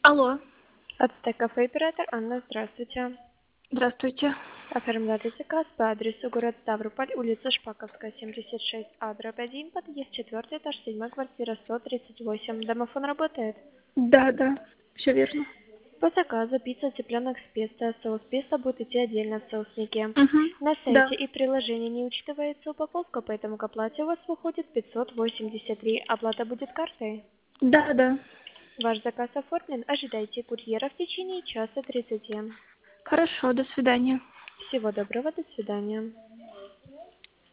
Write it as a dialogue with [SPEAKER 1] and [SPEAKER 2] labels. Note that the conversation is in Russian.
[SPEAKER 1] Алло,
[SPEAKER 2] Ацтек кафе оператор Анна, здравствуйте.
[SPEAKER 1] здравствуйте.
[SPEAKER 2] Оформляли заказ по адресу город Ставрополь, улица Шпаковская, 76А, дробь 1, подъезд 4, этаж 7, квартира 138. Домофон работает?
[SPEAKER 1] Да, все верно.
[SPEAKER 2] По заказу пицца цыпленок с песто. Соус песто будет идти отдельно в соуснике.
[SPEAKER 1] Угу.
[SPEAKER 2] На
[SPEAKER 1] Да.
[SPEAKER 2] сайте и приложении не учитывается упаковка, поэтому к оплате у вас выходит 583. Оплата будет картой.
[SPEAKER 1] Да.
[SPEAKER 2] Ваш заказ оформлен. Ожидайте курьера в течение часа 30.
[SPEAKER 1] Хорошо, до свидания.
[SPEAKER 2] Всего доброго, до свидания.